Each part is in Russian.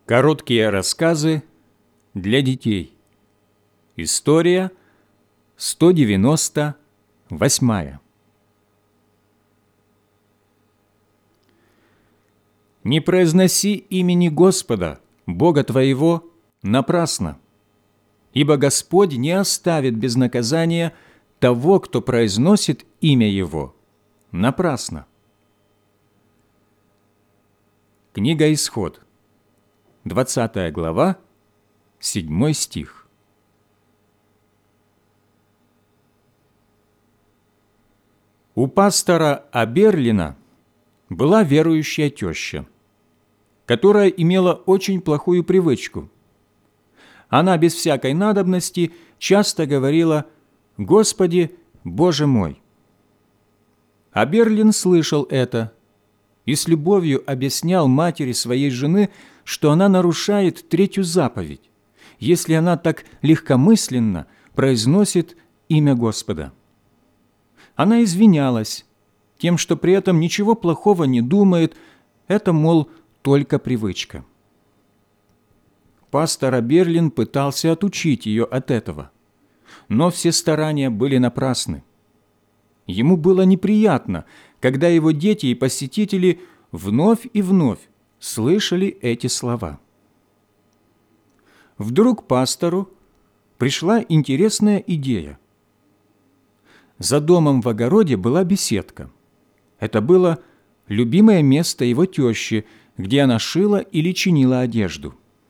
Короткие рассказы для детей. История 198. Не произноси имени Господа, Бога твоего, напрасно, ибо Господь не оставит без наказания того, кто произносит имя Его напрасно. Книга Исход, 20 глава, 7 стих. У пастора Аберлина была верующая теща, которая имела очень плохую привычку. Она без всякой надобности часто говорила: «Господи, Боже мой!». Аберлин слышал это и с любовью объяснял матери своей жены, что она нарушает третью заповедь, если она так легкомысленно произносит имя Господа. Она извинялась тем, что при этом ничего плохого не думает, это, мол, только привычка. Пастор Аберлин пытался отучить ее от этого, но все старания были напрасны. Ему было неприятно, когда его дети и посетители вновь и вновь слышали эти слова. Вдруг пастору пришла интересная идея. За домом в огороде была беседка. Это было любимое место его тещи, где она шила или чинила одежду.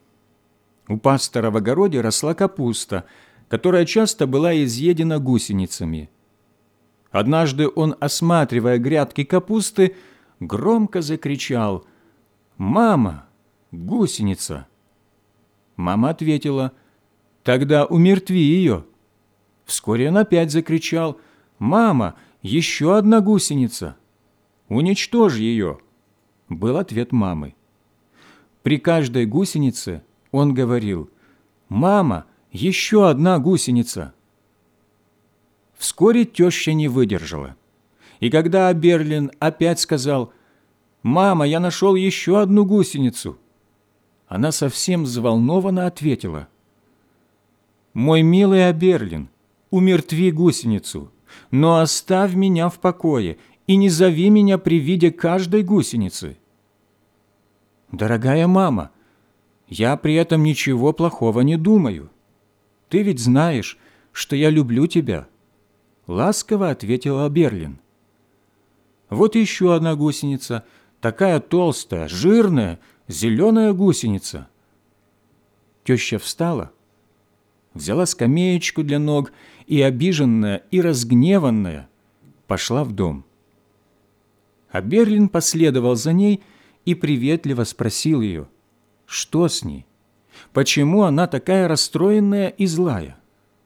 У пастора в огороде росла капуста, которая часто была изъедена гусеницами. Однажды он, осматривая грядки капусты, громко закричал: «Мама, гусеница!» Мама ответила: «Тогда умертви ее». Вскоре он опять закричал: «Мама, еще одна гусеница! Уничтожь ее!» Был ответ мамы. При каждой гусенице он говорил: «Мама, еще одна гусеница!» Вскоре теща не выдержала. И когда Аберлин опять сказал: «Мама, я нашел еще одну гусеницу», она совсем взволнованно ответила: «Мой милый Аберлин, умертви гусеницу, но оставь меня в покое и не зови меня при виде каждой гусеницы». «Дорогая мама, я при этом ничего плохого не думаю. Ты ведь знаешь, что я люблю тебя», — ласково ответил Аберлин. «Вот еще одна гусеница, такая толстая, жирная, зеленая гусеница». Теща встала, взяла скамеечку для ног и, обиженная и разгневанная, пошла в дом. Аберлин последовал за ней и приветливо спросил ее, что с ней, почему она такая расстроенная и злая.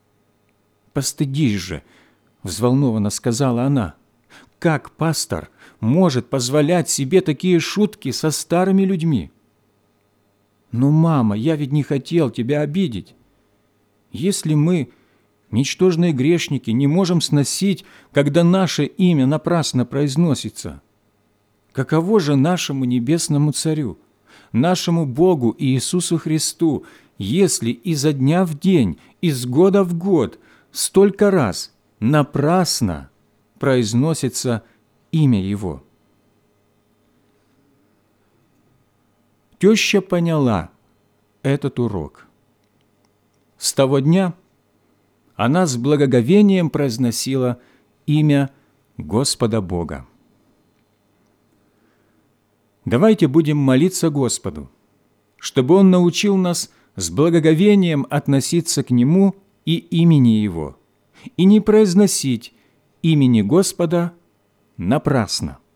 «Постыдись же», — взволнованно сказала она, «как пастор может позволять себе такие шутки со старыми людьми?» «Ну, мама, я ведь не хотел тебя обидеть. Если мы, ничтожные грешники, не можем сносить, когда наше имя напрасно произносится, каково же нашему небесному Царю, нашему Богу и Иисусу Христу, если изо дня в день, из года в год, столько раз напрасно произносится имя Его?» Теща поняла этот урок. С того дня она с благоговением произносила имя Господа Бога. Давайте будем молиться Господу, чтобы Он научил нас с благоговением относиться к Нему и имени Его, и не произносить имени Господа напрасно.